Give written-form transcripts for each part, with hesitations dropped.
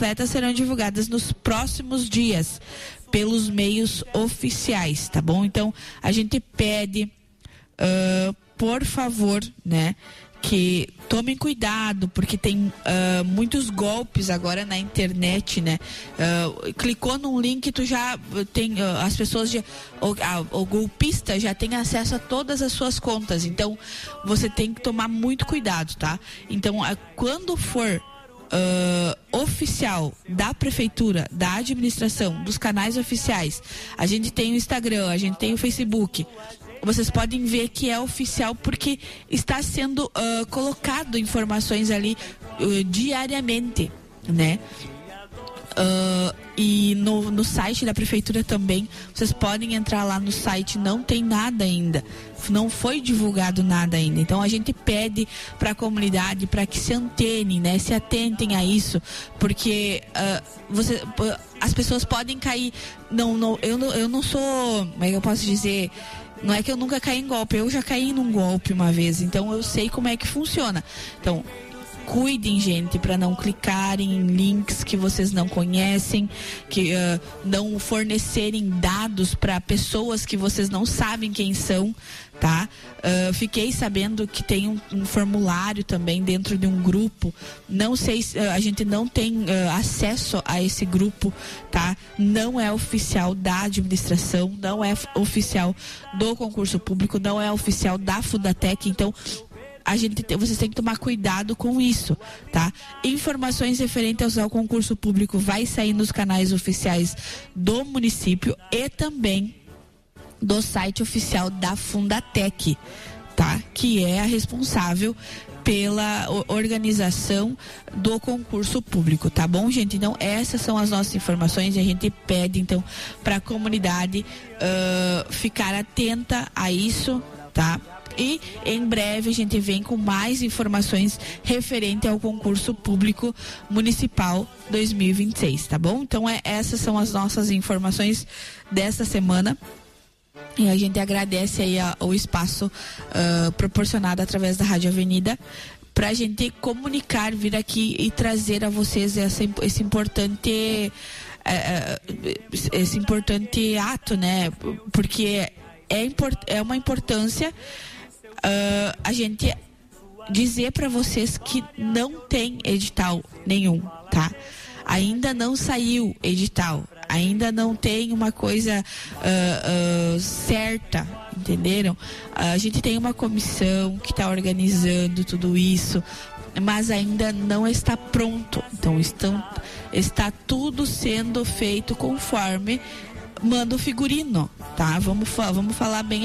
completas serão divulgadas nos próximos dias pelos meios oficiais, tá bom? Então, a gente pede, por favor, né, que tomem cuidado, porque tem muitos golpes agora na internet, né? Clicou num link, tu já tem, as pessoas o golpista já tem acesso a todas as suas contas, então você tem que tomar muito cuidado, tá? Então, quando for oficial da prefeitura, da administração, dos canais oficiais, a gente tem o Instagram, a gente tem o Facebook, vocês podem ver que é oficial porque está sendo colocado informações ali diariamente, né? E no site da prefeitura também, vocês podem entrar lá no site, não tem nada ainda, não foi divulgado nada ainda. Então a gente pede para a comunidade para que se antenem, né? Se atentem a isso, porque as pessoas podem cair. Eu não sou, como é que eu posso dizer? Não é que eu nunca caí em golpe, eu já caí num golpe uma vez, então eu sei como é que funciona. Então, cuidem, gente, para não clicarem em links que vocês não conhecem, que não fornecerem dados para pessoas que vocês não sabem quem são, tá? Fiquei sabendo que tem um formulário também dentro de um grupo. Não sei se a gente não tem acesso a esse grupo, tá? Não é oficial da administração, não é oficial do concurso público, não é oficial da Fundatec, então vocês têm que tomar cuidado com isso, tá? Informações referentes ao concurso público vai sair nos canais oficiais do município e também do site oficial da Fundatec, tá? Que é a responsável pela organização do concurso público, tá bom, gente? Então, essas são as nossas informações e a gente pede, então, para a comunidade ficar atenta a isso, tá? E em breve a gente vem com mais informações referente ao concurso público municipal 2026, tá bom? Então essas são as nossas informações dessa semana. E a gente agradece aí o espaço proporcionado através da Rádio Avenida para a gente comunicar, vir aqui e trazer a vocês esse importante ato, né? Porque é uma importância a gente dizer para vocês que não tem edital nenhum, tá? Ainda não saiu edital, ainda não tem uma coisa certa, entenderam? A gente tem uma comissão que está organizando tudo isso, mas ainda não está pronto. Então está tudo sendo feito conforme manda o figurino, tá? Vamos falar bem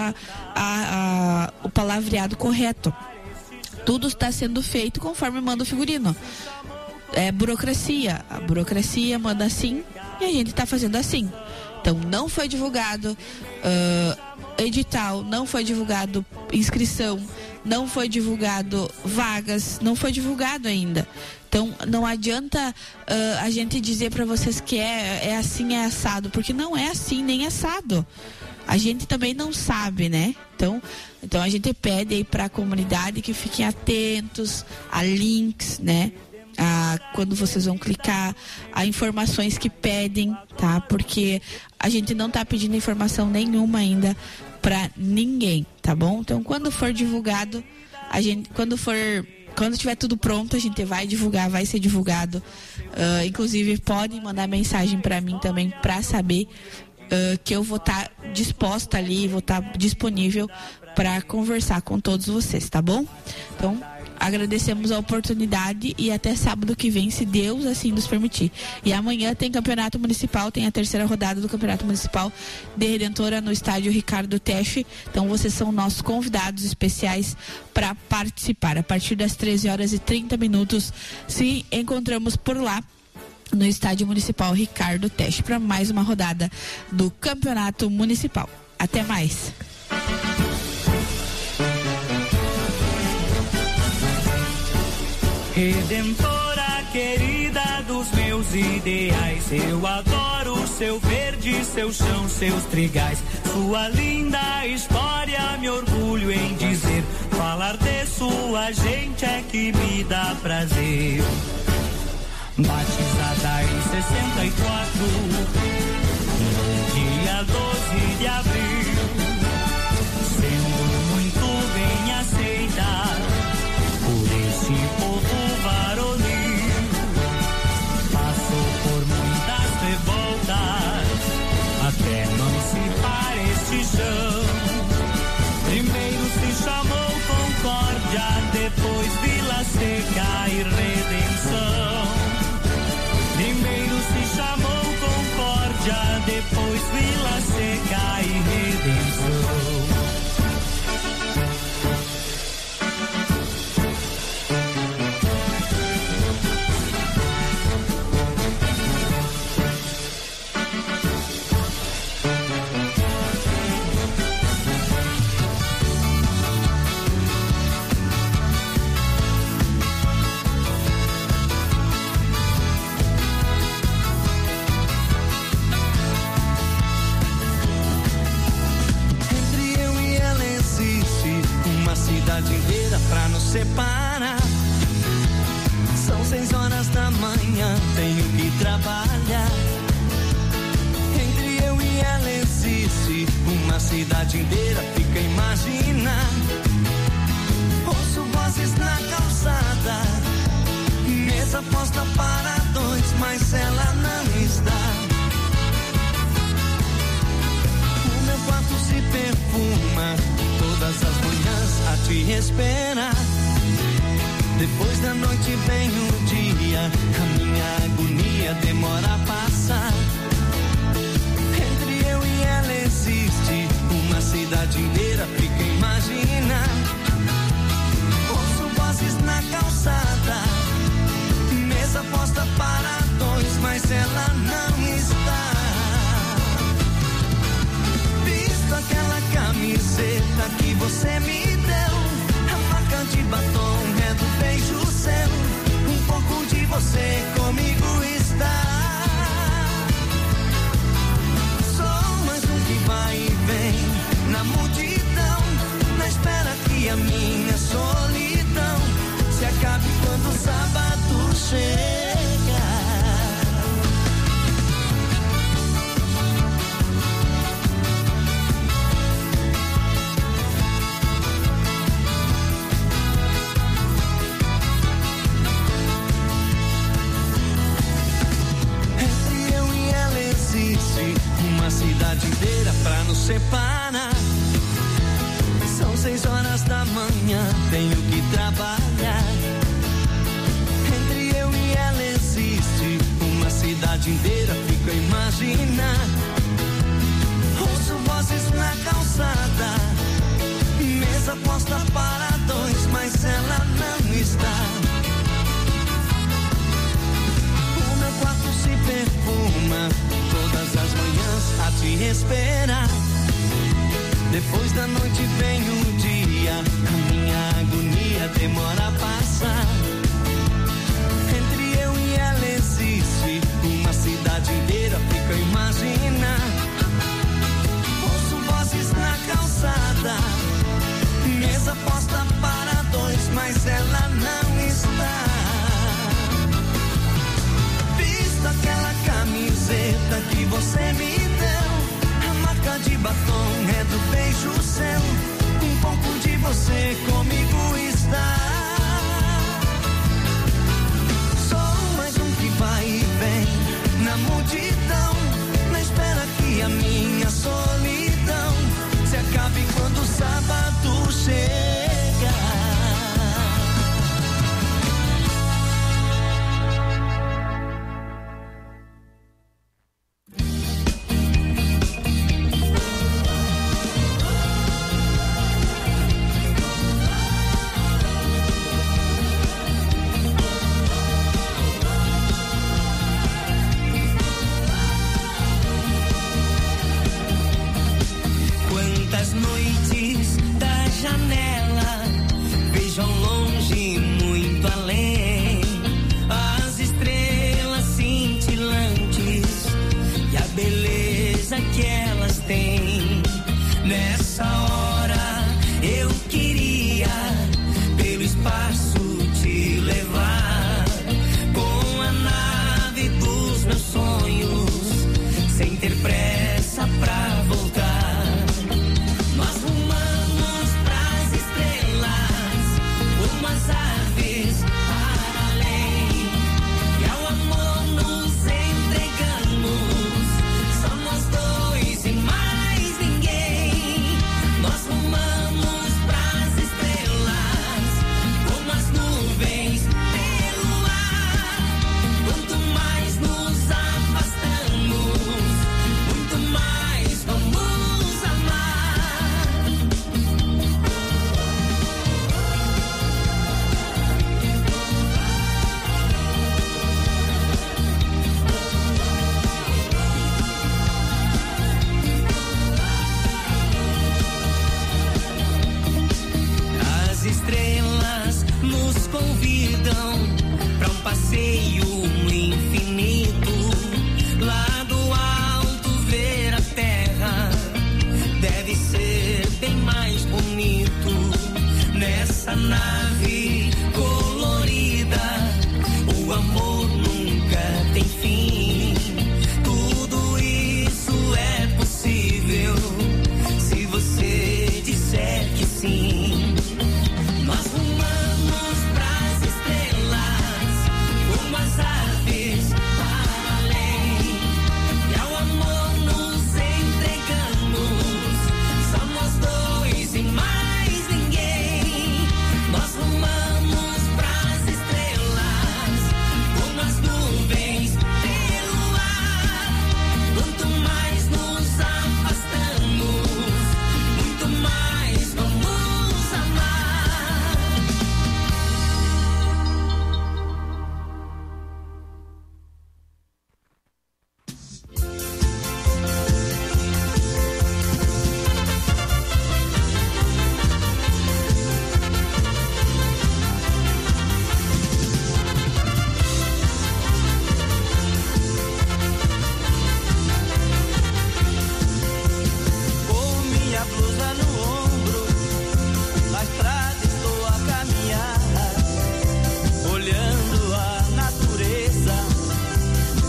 o palavreado correto. Tudo está sendo feito conforme manda o figurino. É burocracia. A burocracia manda assim e a gente está fazendo assim. Então, não foi divulgado edital, não foi divulgado inscrição, não foi divulgado vagas, não foi divulgado ainda. Então, não adianta a gente dizer para vocês que é assim, é assado, porque não é assim, nem assado. A gente também não sabe, né? Então a gente pede aí para a comunidade que fiquem atentos a links, né? Quando vocês vão clicar, a informações que pedem, tá? Porque a gente não tá pedindo informação nenhuma ainda para ninguém, tá bom? Então, quando for divulgado, quando tiver tudo pronto, a gente vai divulgar, vai ser divulgado. Inclusive, podem mandar mensagem para mim também para saber que eu vou estar disposta ali, vou estar disponível para conversar com todos vocês, tá bom? Então, agradecemos a oportunidade e até sábado que vem, se Deus assim nos permitir. E amanhã tem campeonato municipal, tem a terceira rodada do campeonato municipal de Redentora no estádio Ricardo Teche. Então vocês são nossos convidados especiais para participar. A partir das 13h30 se encontramos por lá no estádio municipal Ricardo Teche para mais uma rodada do campeonato municipal. Até mais. Redentora querida dos meus ideais, eu adoro seu verde, seu chão, seus trigais. Sua linda história me orgulho em dizer, falar de sua gente é que me dá prazer. batizada em 64, no dia 12 de abril, sendo muito bem aceita por este povo varonil. Passou por muitas revoltas até emancipar este chão. Primeiro se chamou Concórdia, depois Vila Seca e Redenção. Primeiro se chamou Concórdia, depois Vila Seca e Redenção. Pra nos separar, são 6 horas da manhã, tenho que trabalhar. Entre eu e ela existe uma cidade inteira, fica a imaginar. Ouço vozes na calçada, mesa posta para 2, mas ela não está. O meu quarto se perfuma todas as manhãs a te esperar. Depois da noite vem o dia, a minha agonia demora a passar. Entre eu e ela existe uma cidade inteira, fica a imaginar. Ouço vozes na calçada, mesa posta para 2, mas ela não está. Visto aquela camiseta que você me deu, a marca de batom é do beijo seu. Um pouco de você comigo está. Sou mais um que vai e vem na multidão, na espera que a minha solidão se acabe quando o sábado chega. Uma cidade inteira pra nos separar. São 6 horas da manhã, tenho que trabalhar. Entre eu e ela existe uma cidade inteira, fico a imaginar. Ouço vozes na calçada, mesa posta para 2, mas ela não está. O meu quarto se perfuma todas as manhãs a te esperar. Depois da noite vem o dia, a minha agonia demora a passar. Entre eu e ela existe uma cidade inteira, fica a imaginar. Ouço vozes na calçada, mesa posta para 2, mas ela não está. Visto aquela camiseta que você me deu, a marca de batom é do beijo seu. Um pouco de você comigo está. Sou mais um que vai e vem na multidão, na espera que a minha solidão se acabe quando o sábado chega.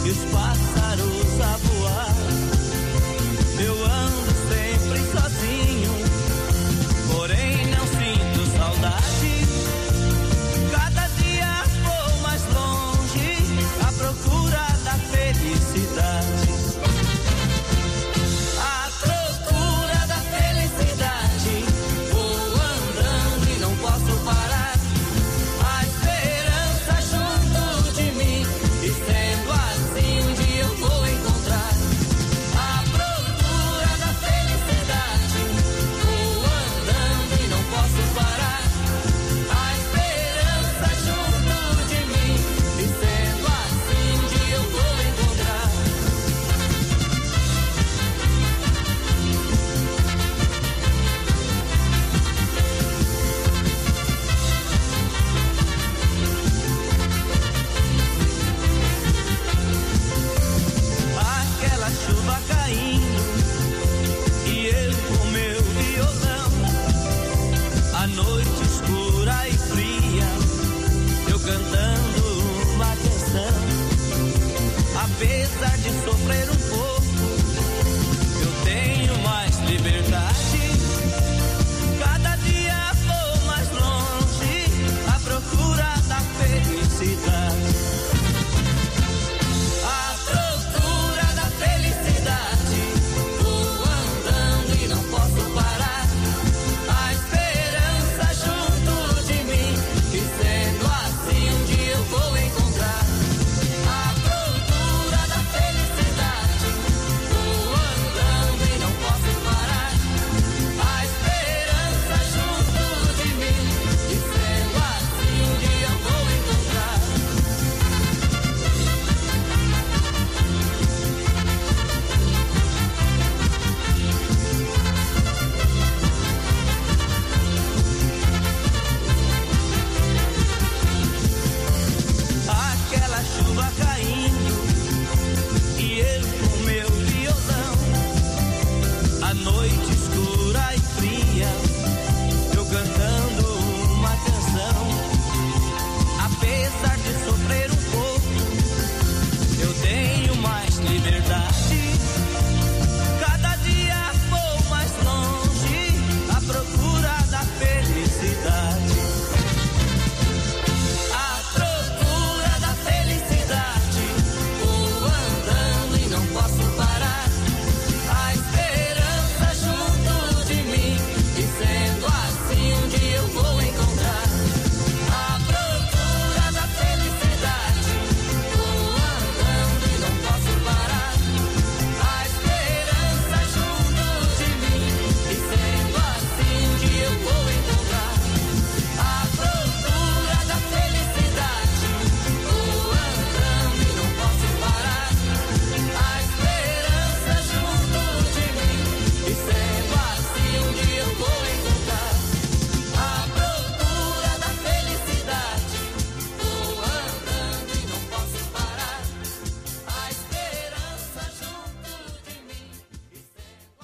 e os pássaros a voar. Eu ando sempre sozinho, porém não sinto saudade. Cada dia vou mais longe à procura da felicidade. À procura da felicidade, vou andando e não posso parar. A esperança junto de mim, e sendo assim um dia eu vou encontrar. À procura da felicidade, vou andando e não posso parar. A esperança junto de mim, e sendo assim um dia eu vou encontrar. Aquela chuva caindo e eu com meu violão, a noite escura e fria, eu cantando uma canção. Apesar de sofrer um pouco, eu tenho mais liberdade. Cada dia vou mais longe à procura da felicidade. À procura da felicidade, vou andando e não posso parar. A esperança junto de mim, e sendo assim um dia eu vou encontrar. À procura da felicidade, vou andando e não posso parar. A esperança junto de mim, e sendo assim um dia eu vou encontrar. Aquela chuva caindo e eu com meu violão, a noite escura e fria, eu cantando uma canção. Apesar de sofrer um pouco, eu tenho mais liberdade. Cada dia vou mais longe à procura da felicidade. À procura da felicidade, vou andando e não posso parar. A esperança junto de mim, e sendo assim um dia eu vou encontrar. À procura da felicidade, vou andando e não posso parar. A esperança junto de mim, e sendo assim um dia eu vou encontrar. À procura da felicidade, vou andando e não posso parar. A esperança junto de mim, e sendo assim um dia eu vou encontrar. À procura da felicidade, vou andando e não posso parar. A esperança junto de mim, e sendo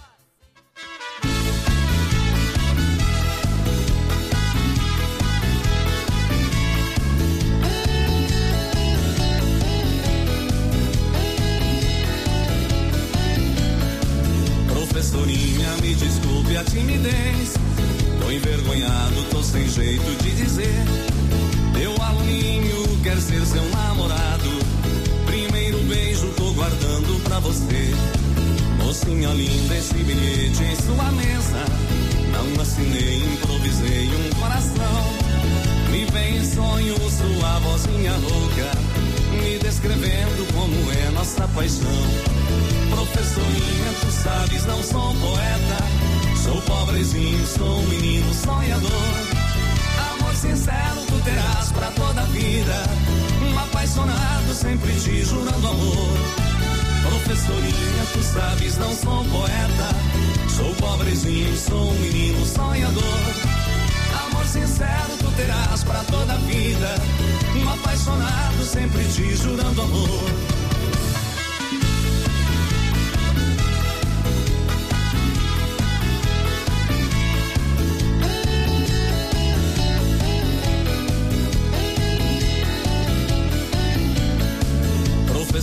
Professorinha, me desculpe a timidez, tô envergonhado, tô sem jeito de dizer. Meu aluninho quer ser seu namorado, primeiro beijo tô guardando pra você. Mocinha linda, esse bilhete em sua mesa, não assinei, improvisei um coração. Me vem em sonho sua vozinha rouca, me descrevendo como é nossa paixão. Professorinha, tu sabes, não sou poeta, sou pobrezinho, sou um menino sonhador. Amor sincero tu terás pra toda a vida, um apaixonado sempre te jurando amor. Professorinha, tu sabes, não sou poeta, sou pobrezinho, sou um menino sonhador. Amor sincero tu terás pra toda a vida, um apaixonado sempre te jurando amor.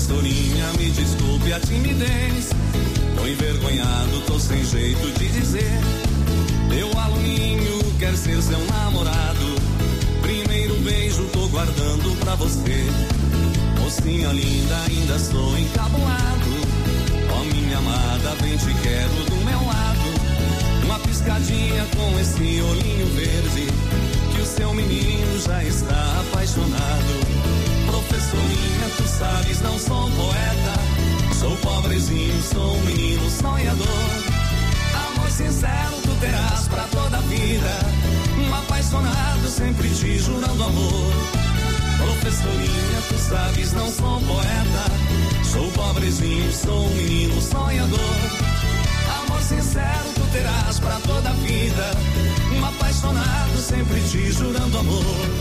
Professorinha, me desculpe a timidez. Tô envergonhado, tô sem jeito de dizer. Meu aluninho quer ser seu namorado. Primeiro beijo tô guardando pra você. Mocinha linda, ainda estou encabulado. Ó minha amada, vem te quero do meu lado. Uma piscadinha com esse olhinho verde, que o seu menino já está apaixonado. Professorinha, tu sabes, não sou poeta. Sou pobrezinho, sou um menino sonhador. Amor sincero tu terás pra toda a vida. Um apaixonado sempre te jurando amor. Professorinha, tu sabes, não sou poeta. Sou pobrezinho, sou um menino sonhador. Amor sincero tu terás pra toda a vida. Um apaixonado sempre te jurando amor.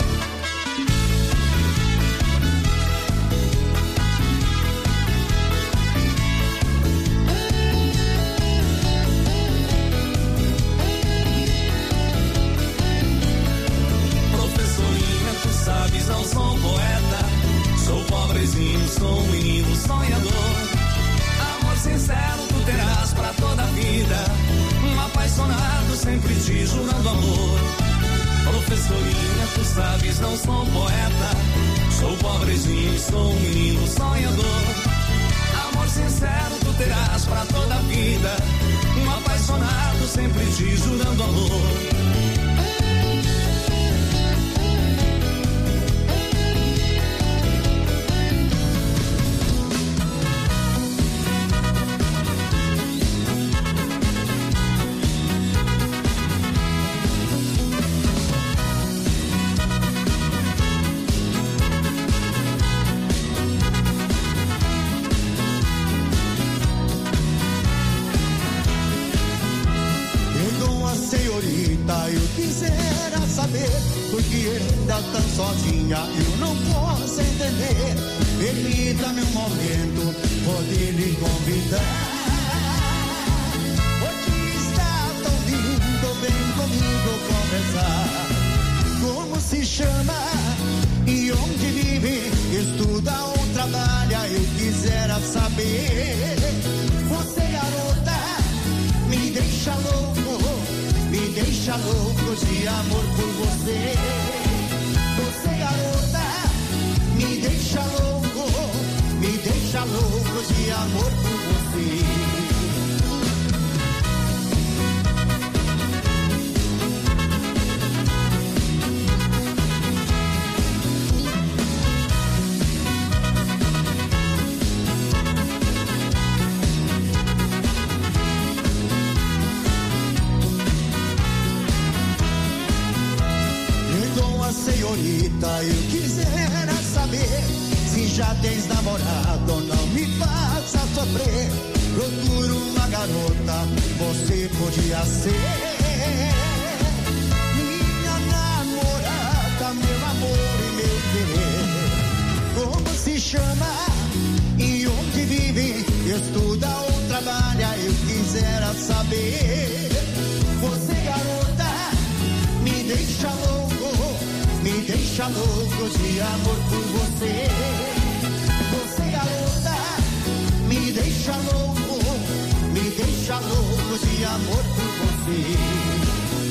Não sou poeta, sou pobrezinho, sou um menino sonhador. Amor sincero tu terás pra toda a vida. Um apaixonado sempre te jurando amor. Professorinha, tu sabes, não sou poeta. Sou pobrezinho, sou um menino sonhador. Amor sincero tu terás pra toda a vida. Um apaixonado sempre te jurando amor. Eu quisera saber por que anda tão sozinha, eu não posso entender. Permita-me um momento, poder lhe convidar. Porque está tão lindo, vem comigo conversar. Como se chama e onde vive, estuda ou trabalha, eu quisera saber. Você, garota, me deixa louco. Me deixa louco de amor por você. Você, garota, me deixa louco de amor por você. Senhorita, eu quisera saber se já tens namorado, não me faça sofrer. Procuro uma garota, você podia ser minha namorada, meu amor e meu querer. Como se chama e onde vive, estuda ou trabalha, eu quisera saber. Você, garota, me deixa louco. Me deixa louco de amor por você. Você, garota, me deixa louco de amor por você.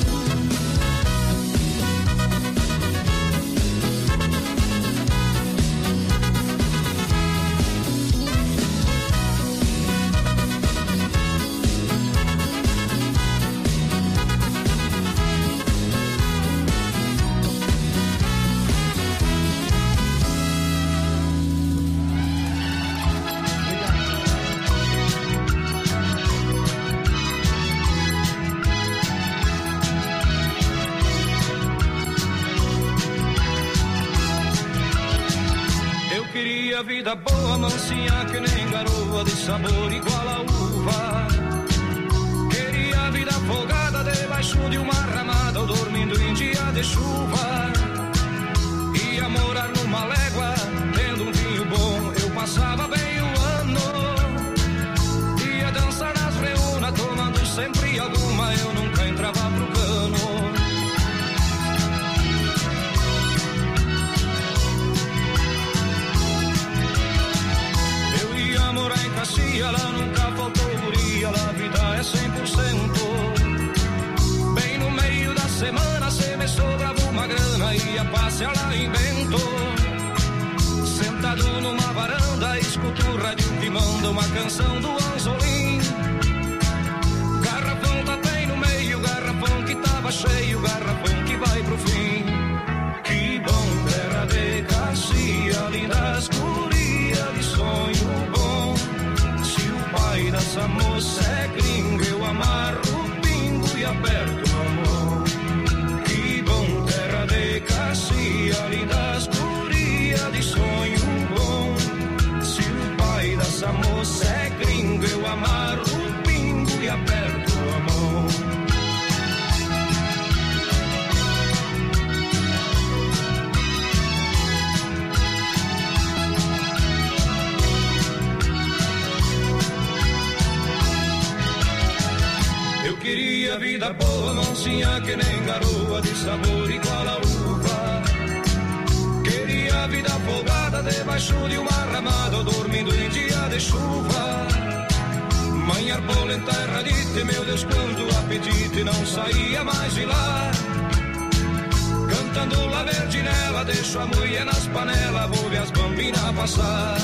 Vida boa, mansinha, que nem garoa, de sabor igual a uva. Queria a vida afogada debaixo de uma ramada, ou dormindo em dia de chuva. Ia morar numa légua, tendo um vinho bom, eu passava bem o ano. Ia dançar nas reunas, tomando sempre alguma, eu nunca entrava pro cano. que manda uma canção do Anzolim. Garrafão tá bem no meio, garrafão que tava cheio, garrafão que vai pro fim. Que bom, terra de Cacia, lindas gurias de sonho bom. Se o pai dessa moça é gringo, eu amarro o pingo e aperto a mão. Que bom, terra de Cacia, lindas gurias de sonho bom. Se o pai dessa moça é gringo, eu amarro o pingo e aperto a mão. Eu queria vida boa, mansinha que nem garoa, de sabor igual a uva. Queria a vida folgada debaixo de uma ramada, dormindo em dia de chuva. Manhar polenta erradite, meu Deus, quanto apetite, não saía mais de lá. Cantando la verdinela, deixo a mulher nas panelas, vou ver as bambinas passar.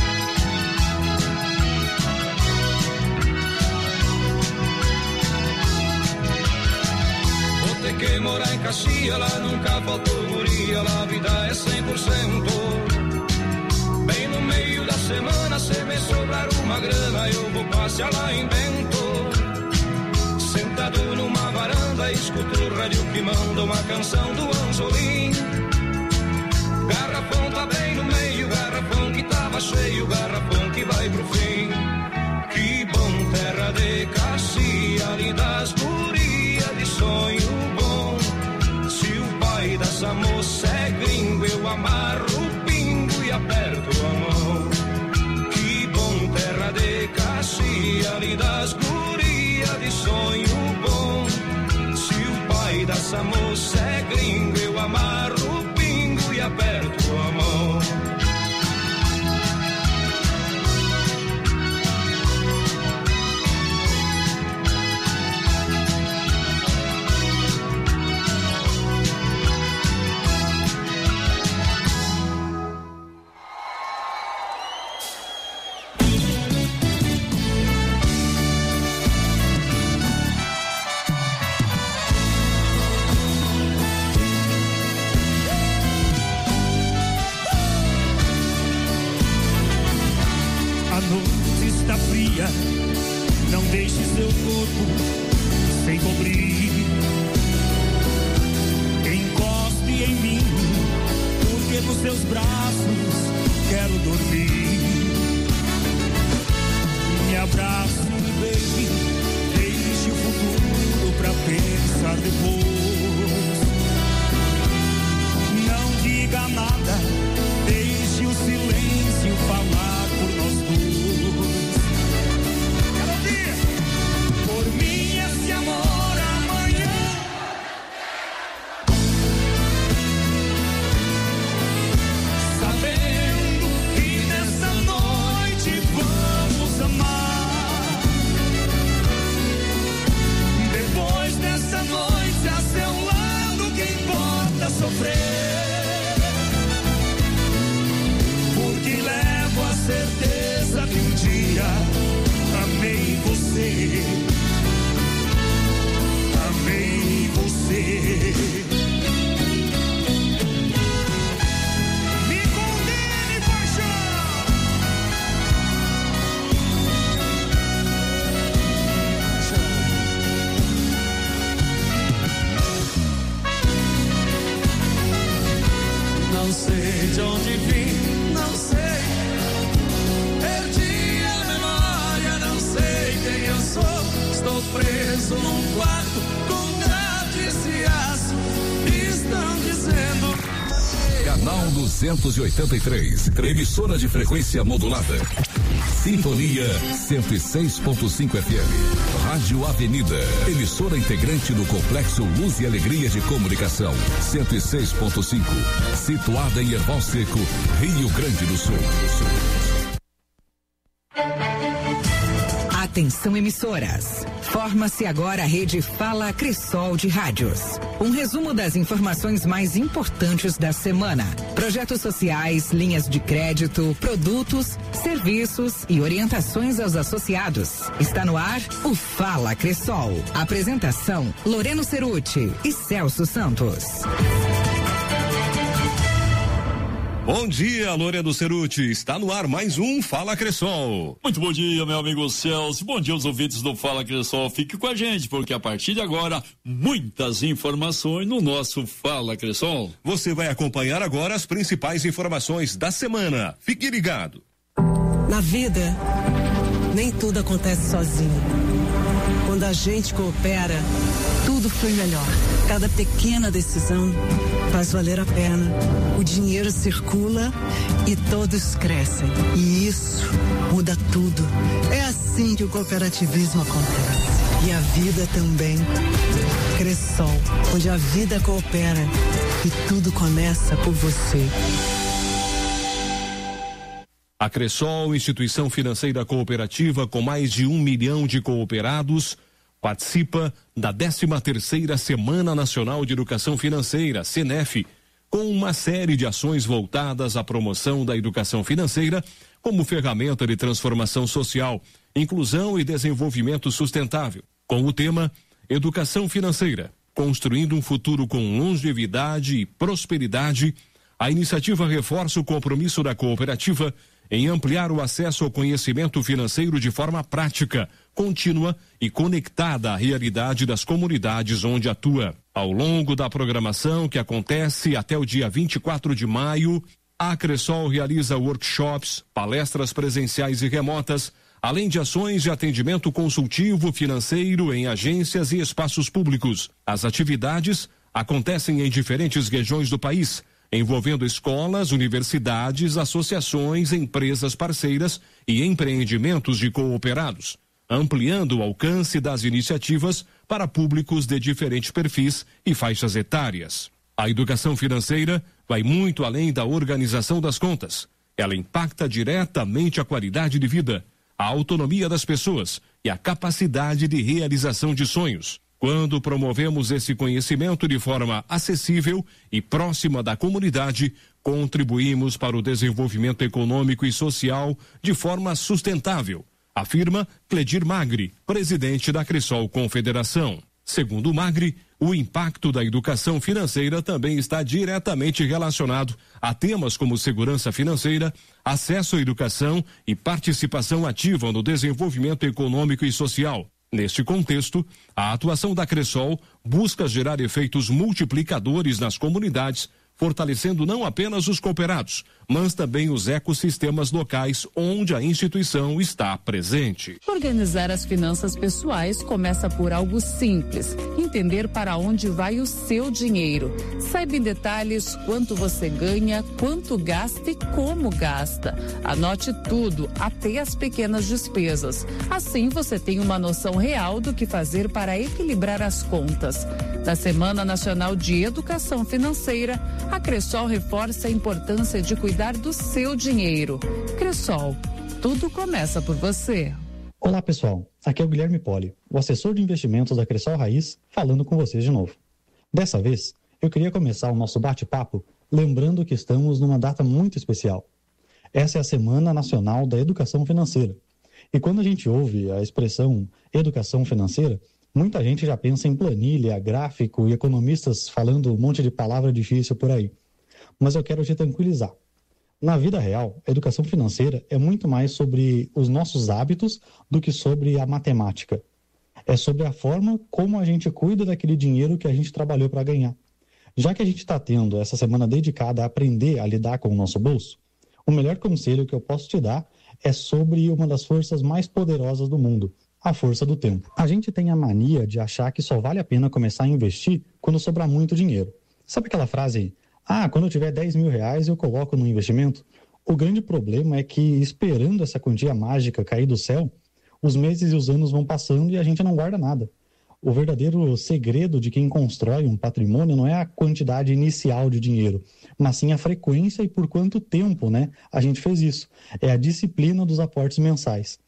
Vou ter que morar em Caxias, lá nunca faltou guria, lá a vida é 100%. Bem no meio da semana, se me sobrar uma grana, eu vou passear lá em Bento. Sentado numa varanda, escuto o rádio que manda uma canção do Anzolim. Garrafão tá bem no meio, garrafão que tava cheio, garrafão que vai pro fim. Que bom, terra de Cacia, lindas gurias de sonho bom. Se o pai dessa moça é gringo, eu amarro o pingo e aperto a mão. Que bom, terra de Cacia, lindas gurias de sonho bom. Se o pai dessa moça é gringo, eu amarro o pingo e aperto a mão. Não deixe seu corpo sem cobrir. Encoste em mim, porque nos seus braços quero dormir. Me abrace, baby, deixe o futuro pra pensar depois. Não diga nada, deixe o silêncio falar por nós dois. Por mim esse amor amanhã. Sabendo que nessa noite vamos amar. Depois dessa noite a seu lado, que importa sofrer? Porque levo a certeza que um dia amei você. Amei você. Me condene, paixão. Não sei de onde vim, não sei. Perdi a memória, não sei quem eu sou. Estou preso num quarto com grades e aço. Estão dizendo. Canal 283, emissora de frequência modulada. Sintonia 106.5 FM. Rádio Avenida, emissora integrante do Complexo Luz e Alegria de Comunicação. 106.5, situada em Erval Seco, Rio Grande do Sul. Atenção, emissoras. Forma-se agora a rede Fala Cressol de rádios. Um resumo das informações mais importantes da semana. Projetos sociais, linhas de crédito, produtos, serviços e orientações aos associados. Está no ar o Fala Cressol. Apresentação: Loreno Cerutti e Celso Santos. Bom dia, Loreno Cerutti. Está no ar mais um Fala Cressol. Muito bom dia, meu amigo Celso. Bom dia aos ouvintes do Fala Cressol. Fique com a gente, porque a partir de agora, muitas informações no nosso Fala Cressol. Você vai acompanhar agora as principais informações da semana. Fique ligado. Na vida, nem tudo acontece sozinho. Quando a gente coopera, tudo flui melhor. Cada pequena decisão faz valer a pena. O dinheiro circula e todos crescem. E isso muda tudo. É assim que o cooperativismo acontece. E a vida também. Cressol, onde a vida coopera e tudo começa por você. A Cressol, instituição financeira cooperativa com mais de 1 milhão de cooperados, participa da 13ª Semana Nacional de Educação Financeira, CENEF, com uma série de ações voltadas à promoção da educação financeira como ferramenta de transformação social, inclusão e desenvolvimento sustentável, com o tema Educação Financeira, construindo um futuro com longevidade e prosperidade. A iniciativa reforça o compromisso da cooperativa em ampliar o acesso ao conhecimento financeiro de forma prática, contínua e conectada à realidade das comunidades onde atua. Ao longo da programação, que acontece até o dia 24 de maio, a Cressol realiza workshops, palestras presenciais e remotas, além de ações de atendimento consultivo financeiro em agências e espaços públicos. As atividades acontecem em diferentes regiões do país, envolvendo escolas, universidades, associações, empresas parceiras e empreendimentos de cooperados, ampliando o alcance das iniciativas para públicos de diferentes perfis e faixas etárias. A educação financeira vai muito além da organização das contas. Ela impacta diretamente a qualidade de vida, a autonomia das pessoas e a capacidade de realização de sonhos. Quando promovemos esse conhecimento de forma acessível e próxima da comunidade, contribuímos para o desenvolvimento econômico e social de forma sustentável, afirma Cledir Magri, presidente da Cressol Confederação. Segundo Magri, o impacto da educação financeira também está diretamente relacionado a temas como segurança financeira, acesso à educação e participação ativa no desenvolvimento econômico e social. Neste contexto, a atuação da Cressol busca gerar efeitos multiplicadores nas comunidades, fortalecendo não apenas os cooperados, mas também os ecossistemas locais onde a instituição está presente. Organizar as finanças pessoais começa por algo simples: entender para onde vai o seu dinheiro. Saiba em detalhes quanto você ganha, quanto gasta e como gasta. Anote tudo, até as pequenas despesas. Assim você tem uma noção real do que fazer para equilibrar as contas. Na Semana Nacional de Educação Financeira, a Cressol reforça a importância de cuidar do seu dinheiro. Cressol, tudo começa por você. Olá pessoal, aqui é o Guilherme Poli, o assessor de investimentos da Cressol Raiz, falando com vocês de novo. Dessa vez, eu queria começar o nosso bate-papo lembrando que estamos numa data muito especial. Essa é a Semana Nacional da Educação Financeira. E quando a gente ouve a expressão educação financeira, muita gente já pensa em planilha, gráfico e economistas falando um monte de palavra difícil por aí. Mas eu quero te tranquilizar. Na vida real, a educação financeira é muito mais sobre os nossos hábitos do que sobre a matemática. É sobre a forma como a gente cuida daquele dinheiro que a gente trabalhou para ganhar. Já que a gente está tendo essa semana dedicada a aprender a lidar com o nosso bolso, o melhor conselho que eu posso te dar é sobre uma das forças mais poderosas do mundo, a força do tempo. A gente tem a mania de achar que só vale a pena começar a investir quando sobrar muito dinheiro. Sabe aquela frase, quando eu tiver 10 mil reais eu coloco no investimento? O grande problema é que, esperando essa quantia mágica cair do céu, os meses e os anos vão passando e a gente não guarda nada. O verdadeiro segredo de quem constrói um patrimônio não é a quantidade inicial de dinheiro, mas sim a frequência e por quanto tempo, a gente fez isso. É a disciplina dos aportes mensais.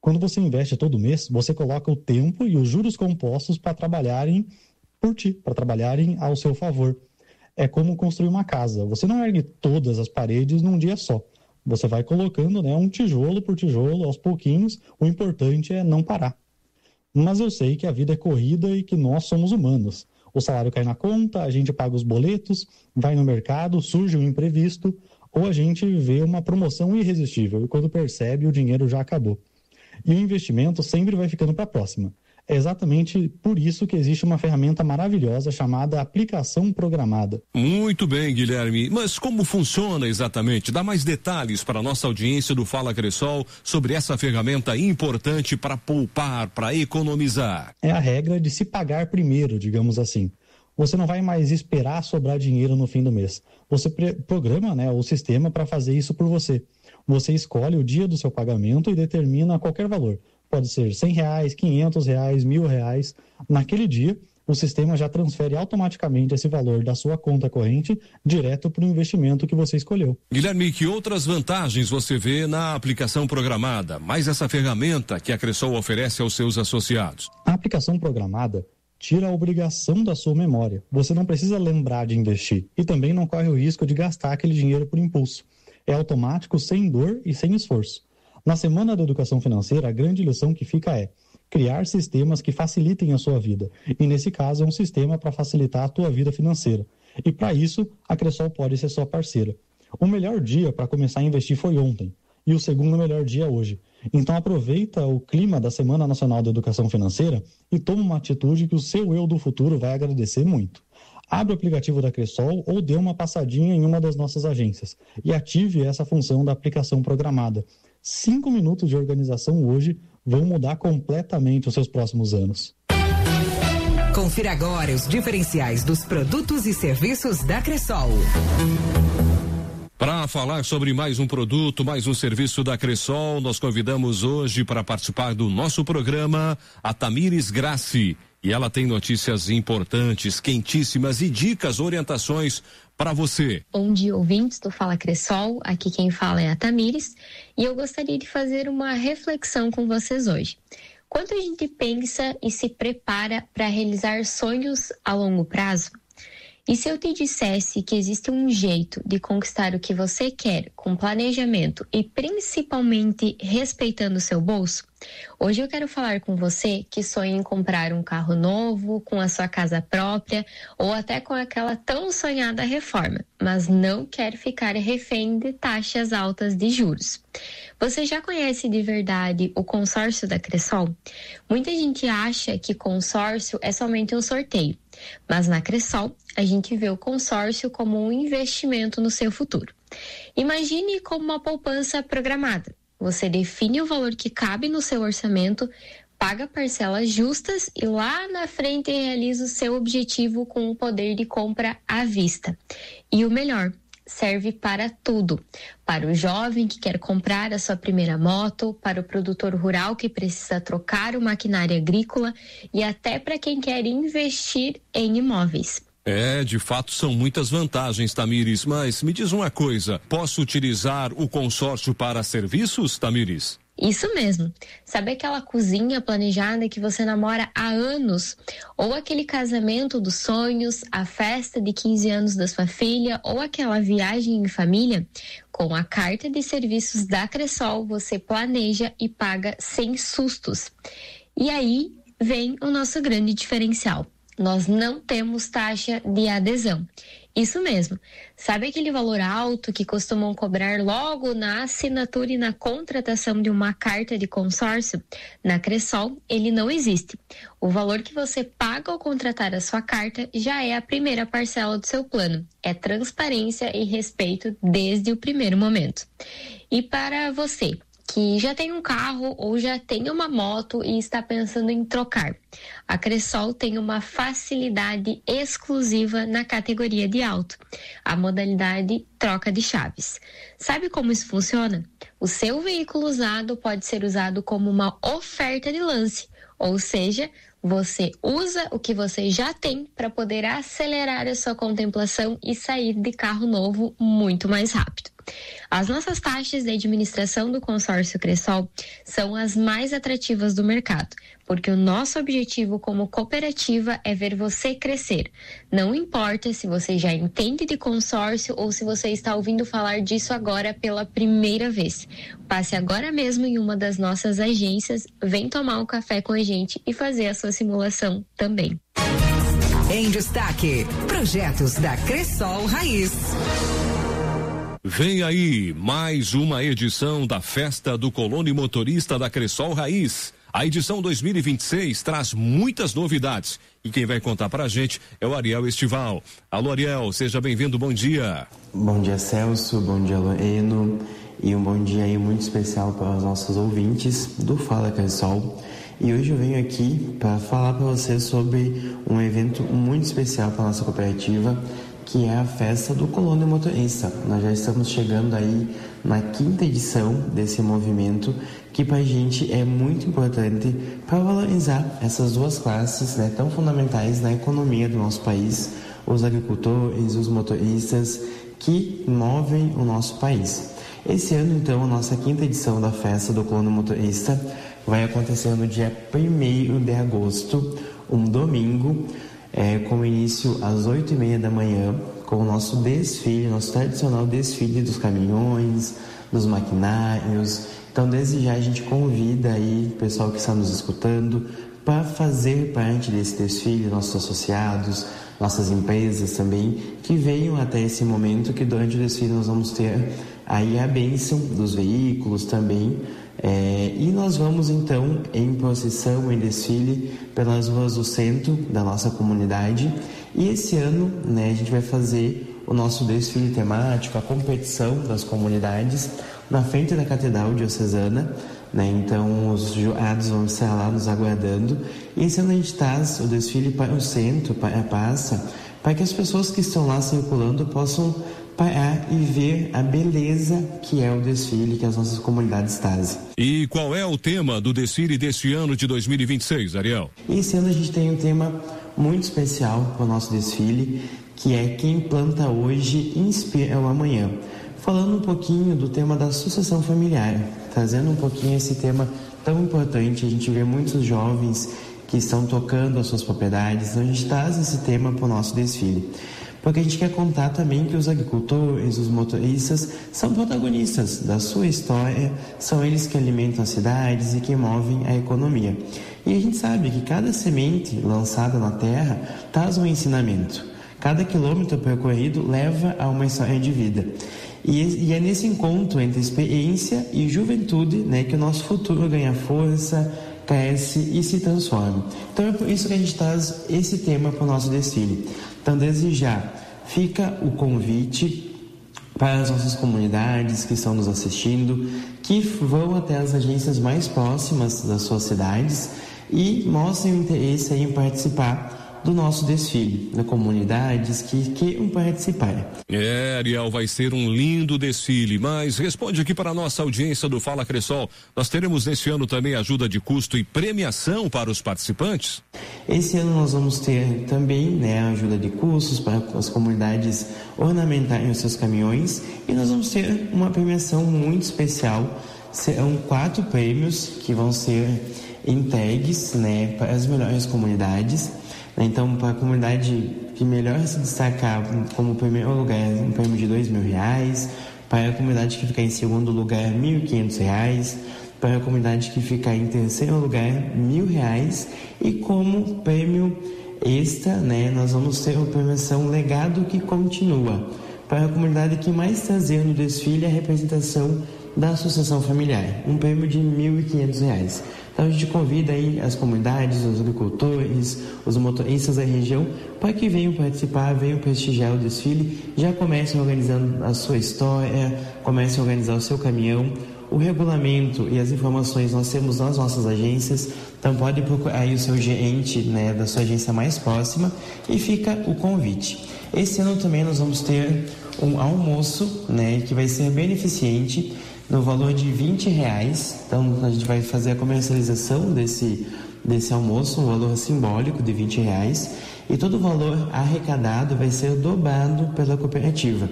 Quando você investe todo mês, você coloca o tempo e os juros compostos para trabalharem por ti, para trabalharem ao seu favor. É como construir uma casa. Você não ergue todas as paredes num dia só. Você vai colocando, né, um tijolo por tijolo, aos pouquinhos. O importante é não parar. Mas eu sei que a vida é corrida e que nós somos humanos. O salário cai na conta, a gente paga os boletos, vai no mercado, surge um imprevisto, ou a gente vê uma promoção irresistível e quando percebe, o dinheiro já acabou. E o investimento sempre vai ficando para a próxima. É exatamente por isso que existe uma ferramenta maravilhosa chamada aplicação programada. Muito bem, Guilherme. Mas como funciona exatamente? Dá mais detalhes para a nossa audiência do Fala Cressol sobre essa ferramenta importante para poupar, para economizar. É a regra de se pagar primeiro, digamos assim. Você não vai mais esperar sobrar dinheiro no fim do mês. Você programa, né, o sistema para fazer isso por você. Você escolhe o dia do seu pagamento e determina qualquer valor. Pode ser R$100, R$500, R$1.000. Naquele dia, o sistema já transfere automaticamente esse valor da sua conta corrente direto para o investimento que você escolheu. Guilherme, que outras vantagens você vê na aplicação programada? Mais essa ferramenta que a Cressol oferece aos seus associados. A aplicação programada tira a obrigação da sua memória. Você não precisa lembrar de investir e também não corre o risco de gastar aquele dinheiro por impulso. É automático, sem dor e sem esforço. Na Semana da Educação Financeira, a grande lição que fica é criar sistemas que facilitem a sua vida. E nesse caso é um sistema para facilitar a tua vida financeira. E para isso, a Cressol pode ser sua parceira. O melhor dia para começar a investir foi ontem. E o segundo melhor dia hoje. Então aproveita o clima da Semana Nacional da Educação Financeira e toma uma atitude que o seu eu do futuro vai agradecer muito. Abre o aplicativo da Cressol ou dê uma passadinha em uma das nossas agências e ative essa função da aplicação programada. 5 minutos de organização hoje vão mudar completamente os seus próximos anos. Confira agora os diferenciais dos produtos e serviços da Cressol. Para falar sobre mais um produto, mais um serviço da Cressol, nós convidamos hoje para participar do nosso programa a Tamires Grassi. E ela tem notícias importantes, quentíssimas e dicas, orientações para você. Bom dia, ouvintes do Fala Cressol. Aqui quem fala é a Tamires e eu gostaria de fazer uma reflexão com vocês hoje. Quando a gente pensa e se prepara para realizar sonhos a longo prazo, e se eu te dissesse que existe um jeito de conquistar o que você quer com planejamento e principalmente respeitando o seu bolso? Hoje eu quero falar com você que sonha em comprar um carro novo, com a sua casa própria ou até com aquela tão sonhada reforma, mas não quer ficar refém de taxas altas de juros. Você já conhece de verdade o consórcio da Cressol? Muita gente acha que consórcio é somente um sorteio, mas na Cressol a gente vê o consórcio como um investimento no seu futuro. Imagine como uma poupança programada. Você define o valor que cabe no seu orçamento, paga parcelas justas e lá na frente realiza o seu objetivo com o poder de compra à vista. E o melhor, serve para tudo. Para o jovem que quer comprar a sua primeira moto, para o produtor rural que precisa trocar o maquinário agrícola e até para quem quer investir em imóveis. De fato são muitas vantagens, Tamires, mas me diz uma coisa, posso utilizar o consórcio para serviços, Tamires? Isso mesmo. Sabe aquela cozinha planejada que você namora há anos? Ou aquele casamento dos sonhos, a festa de 15 anos da sua filha ou aquela viagem em família? Com a carta de serviços da Cressol, você planeja e paga sem sustos. E aí vem o nosso grande diferencial. Nós não temos taxa de adesão. Isso mesmo. Sabe aquele valor alto que costumam cobrar logo na assinatura e na contratação de uma carta de consórcio? Na Cressol, ele não existe. O valor que você paga ao contratar a sua carta já é a primeira parcela do seu plano. É transparência e respeito desde o primeiro momento. E para você que já tem um carro ou já tem uma moto e está pensando em trocar, a Cressol tem uma facilidade exclusiva na categoria de auto, a modalidade troca de chaves. Sabe como isso funciona? O seu veículo usado pode ser usado como uma oferta de lance, ou seja, você usa o que você já tem para poder acelerar a sua contemplação e sair de carro novo muito mais rápido. As nossas taxas de administração do consórcio Cressol são as mais atrativas do mercado, porque o nosso objetivo como cooperativa é ver você crescer. Não importa se você já entende de consórcio ou se você está ouvindo falar disso agora pela primeira vez. Passe agora mesmo em uma das nossas agências, vem tomar um café com a gente e fazer a sua simulação também. Em destaque, projetos da Cressol Raiz. Vem aí mais uma edição da Festa do Colono Motorista da Cressol Raiz. A edição 2026 traz muitas novidades e quem vai contar pra gente é o Ariel Estival. Alô, Ariel, seja bem-vindo, bom dia. Bom dia, Celso, bom dia, Loreno, e um bom dia aí muito especial para os nossos ouvintes do Fala Cressol. E hoje eu venho aqui para falar para você sobre um evento muito especial para a nossa cooperativa, que é a Festa do Colono Motorista. Nós já estamos chegando aí na 5ª edição desse movimento, que para a gente é muito importante para valorizar essas duas classes, né, tão fundamentais na economia do nosso país, os agricultores, os motoristas que movem o nosso país. Esse ano, então, a nossa 5ª edição da Festa do Colono Motorista vai acontecer no dia 1º de agosto, um domingo, com início às 8h30 da manhã, com o nosso desfile, nosso tradicional desfile dos caminhões, dos maquinários. Então, desde já a gente convida aí o pessoal que está nos escutando para fazer parte desse desfile, nossos associados, nossas empresas também, que venham até esse momento, que durante o desfile nós vamos ter aí a bênção dos veículos também. E nós vamos então em procissão, em desfile pelas ruas do centro da nossa comunidade. E esse ano, né, a gente vai fazer o nosso desfile temático, a competição das comunidades na frente da Catedral Diocesana, né? Então os jurados vão estar lá nos aguardando. E esse ano a gente traz o desfile para o centro, para a praça, para que as pessoas que estão lá circulando possam parar e ver a beleza que é o desfile que as nossas comunidades trazem. E qual é o tema do desfile deste ano de 2026, Ariel? Esse ano a gente tem um tema muito especial para o nosso desfile, que é Quem Planta Hoje Inspira o Amanhã. Falando um pouquinho do tema da sucessão familiar, trazendo um pouquinho esse tema tão importante. A gente vê muitos jovens que estão tocando as suas propriedades, então a gente traz esse tema para o nosso desfile. Porque a gente quer contar também que os agricultores, os motoristas, são protagonistas da sua história, são eles que alimentam as cidades e que movem a economia. E a gente sabe que cada semente lançada na terra traz um ensinamento. Cada quilômetro percorrido leva a uma história de vida. E é nesse encontro entre experiência e juventude, né, que o nosso futuro ganha força, cresce e se transforma. Então é por isso que a gente traz esse tema para o nosso desfile. Então, desde já, fica o convite para as nossas comunidades que estão nos assistindo, que vão até as agências mais próximas das suas cidades e mostrem o interesse em participar do nosso desfile, de comunidades que queiram participar. Ariel, vai ser um lindo desfile, mas responde aqui para a nossa audiência do Fala Cressol, nós teremos nesse ano também ajuda de custo e premiação para os participantes? Esse ano nós vamos ter também, né, ajuda de custos para as comunidades ornamentarem os seus caminhões, e nós vamos ter uma premiação muito especial. Serão 4 prêmios que vão ser entregues, né, para as melhores comunidades. Então, para a comunidade que melhor se destacar como primeiro lugar, um prêmio de R$2.000, para a comunidade que ficar em segundo lugar, R$1.500, para a comunidade que ficar em terceiro lugar, R$1.000, e como prêmio extra, né, nós vamos ter uma premiação Legado que Continua, para a comunidade que mais trazer no desfile a representação da associação familiar, um prêmio de R$1.500. Então a gente convida aí as comunidades, os agricultores, os motoristas da região para que venham participar, venham prestigiar o desfile, já comecem organizando a sua história, comecem a organizar o seu caminhão. O regulamento e as informações nós temos nas nossas agências, então pode procurar aí o seu gerente, né, da sua agência mais próxima, e fica o convite. Esse ano também nós vamos ter um almoço, né, que vai ser beneficente, no valor de R$20. Então a gente vai fazer a comercialização desse almoço, um valor simbólico de R$20, e todo o valor arrecadado vai ser dobrado pela cooperativa.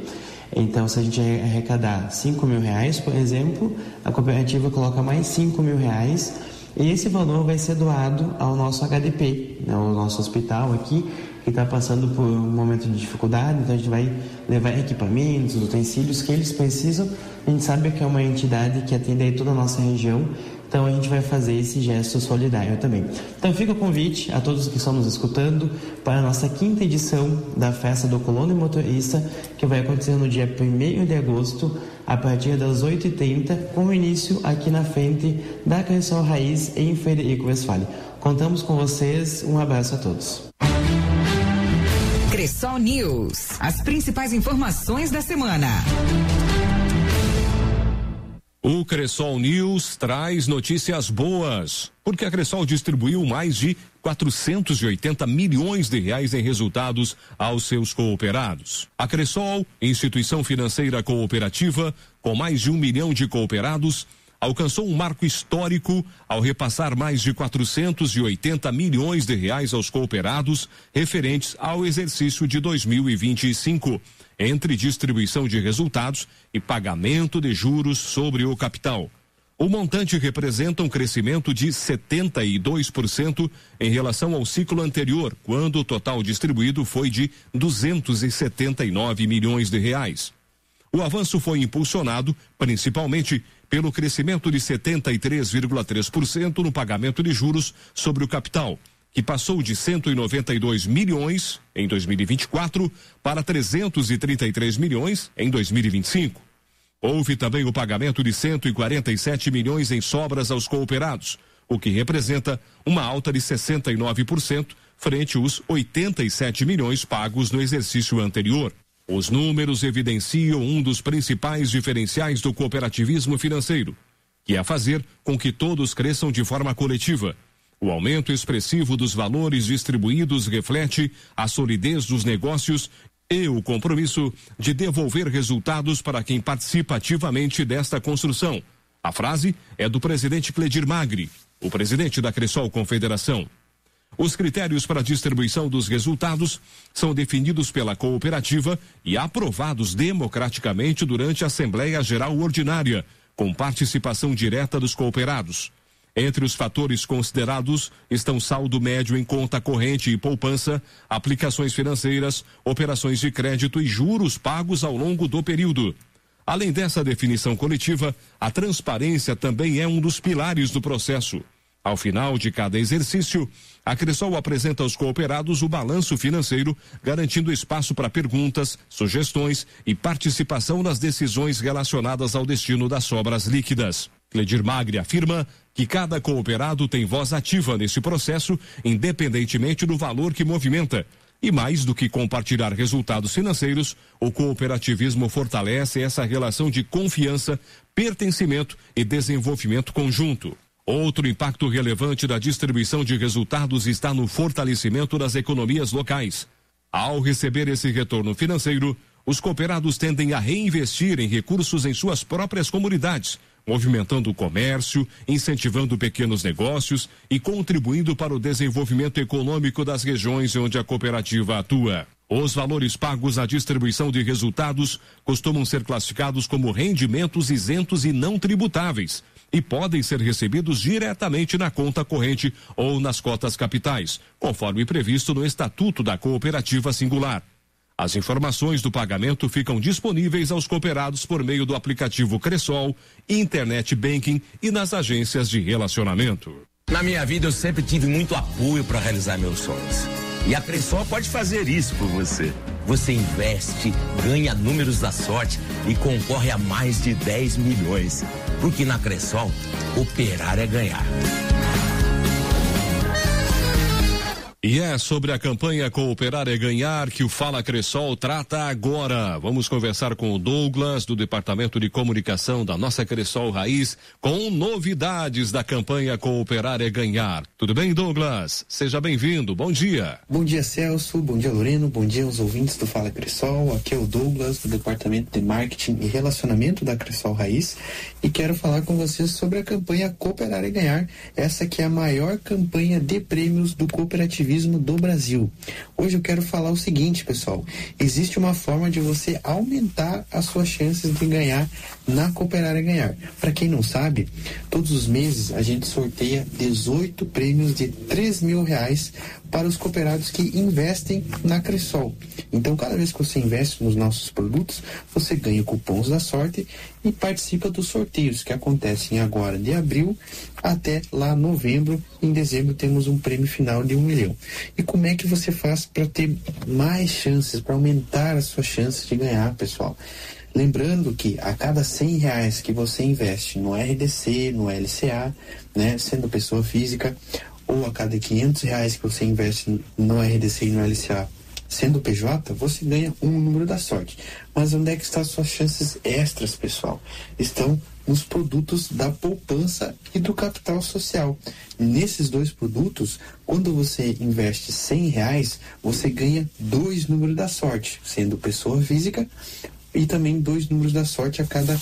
Então, se a gente arrecadar R$5.000, por exemplo, a cooperativa coloca mais R$5.000 e esse valor vai ser doado ao nosso HDP, né, ao nosso hospital aqui, que está passando por um momento de dificuldade. Então a gente vai levar equipamentos, utensílios que eles precisam. A gente sabe que é uma entidade que atende aí toda a nossa região, então a gente vai fazer esse gesto solidário também. Então fica o convite a todos que estão nos escutando para a nossa 5ª edição da Festa do Colono e Motorista, que vai acontecer no dia 1º de agosto, a partir das 8h30, com início aqui na frente da Cressol Raiz, em Frederico Westphalen. Contamos com vocês, um abraço a todos. Cressol News, as principais informações da semana. O Cressol News traz notícias boas, porque a Cressol distribuiu mais de 480 milhões de reais em resultados aos seus cooperados. A Cressol, instituição financeira cooperativa, com mais de 1 milhão de cooperados, alcançou um marco histórico ao repassar mais de 480 milhões de reais aos cooperados referentes ao exercício de 2025, entre distribuição de resultados e pagamento de juros sobre o capital. O montante representa um crescimento de 72% em relação ao ciclo anterior, quando o total distribuído foi de 279 milhões de reais. O avanço foi impulsionado, principalmente, pelo crescimento de 73,3% no pagamento de juros sobre o capital, que passou de 192 milhões em 2024 para 333 milhões em 2025. Houve também o pagamento de 147 milhões em sobras aos cooperados, o que representa uma alta de 69% frente aos 87 milhões pagos no exercício anterior. Os números evidenciam um dos principais diferenciais do cooperativismo financeiro, que é fazer com que todos cresçam de forma coletiva. O aumento expressivo dos valores distribuídos reflete a solidez dos negócios e o compromisso de devolver resultados para quem participa ativamente desta construção. A frase é do presidente Cledir Magri, o presidente da Cressol Confederação. Os critérios para a distribuição dos resultados são definidos pela cooperativa e aprovados democraticamente durante a Assembleia Geral Ordinária, com participação direta dos cooperados. Entre os fatores considerados estão saldo médio em conta corrente e poupança, aplicações financeiras, operações de crédito e juros pagos ao longo do período. Além dessa definição coletiva, a transparência também é um dos pilares do processo. Ao final de cada exercício, a Cressol apresenta aos cooperados o balanço financeiro, garantindo espaço para perguntas, sugestões e participação nas decisões relacionadas ao destino das sobras líquidas. Cledir Magri afirma que cada cooperado tem voz ativa nesse processo, independentemente do valor que movimenta. E mais do que compartilhar resultados financeiros, o cooperativismo fortalece essa relação de confiança, pertencimento e desenvolvimento conjunto. Outro impacto relevante da distribuição de resultados está no fortalecimento das economias locais. Ao receber esse retorno financeiro, os cooperados tendem a reinvestir em recursos em suas próprias comunidades, movimentando o comércio, incentivando pequenos negócios e contribuindo para o desenvolvimento econômico das regiões onde a cooperativa atua. Os valores pagos na distribuição de resultados costumam ser classificados como rendimentos isentos e não tributáveis e podem ser recebidos diretamente na conta corrente ou nas cotas capitais, conforme previsto no Estatuto da Cooperativa Singular. As informações do pagamento ficam disponíveis aos cooperados por meio do aplicativo Cressol, Internet Banking e nas agências de relacionamento. Na minha vida eu sempre tive muito apoio para realizar meus sonhos. E a Cressol pode fazer isso por você. Você investe, ganha números da sorte e concorre a mais de 10 milhões. Porque na Cressol, operar é ganhar. E é sobre a campanha Cooperar é Ganhar que o Fala Cressol trata agora. Vamos conversar com o Douglas, do Departamento de Comunicação da nossa Cressol Raiz, com novidades da campanha Cooperar é Ganhar. Tudo bem, Douglas? Seja bem-vindo. Bom dia. Bom dia, Celso. Bom dia, Loreno. Bom dia aos ouvintes do Fala Cressol. Aqui é o Douglas, do Departamento de Marketing e Relacionamento da Cressol Raiz. E quero falar com vocês sobre a campanha Cooperar é Ganhar. Essa que é a maior campanha de prêmios do cooperativismo cooperativismo do Brasil. Hoje eu quero falar o seguinte, pessoal, existe uma forma de você aumentar as suas chances de ganhar na Cooperar é Ganhar. Para quem não sabe, todos os meses a gente sorteia 18 prêmios de R$3.000 para os cooperados que investem na Cressol. Então, cada vez que você investe nos nossos produtos, você ganha cupons da sorte e participa dos sorteios que acontecem agora de abril até lá novembro. Em dezembro temos um prêmio final de R$1 milhão. E como é que você faz para ter mais chances, para aumentar as suas chances de ganhar, pessoal? Lembrando que a cada R$100 que você investe no RDC, no LCA, né, sendo pessoa física, ou a cada R$500 que você investe no RDC e no LCA, sendo PJ, você ganha um número da sorte. Mas onde é que estão as suas chances extras, pessoal? Estão nos produtos da poupança e do capital social. Nesses dois produtos, quando você investe R$100, você ganha 2 números da sorte, sendo pessoa física, e também 2 números da sorte a cada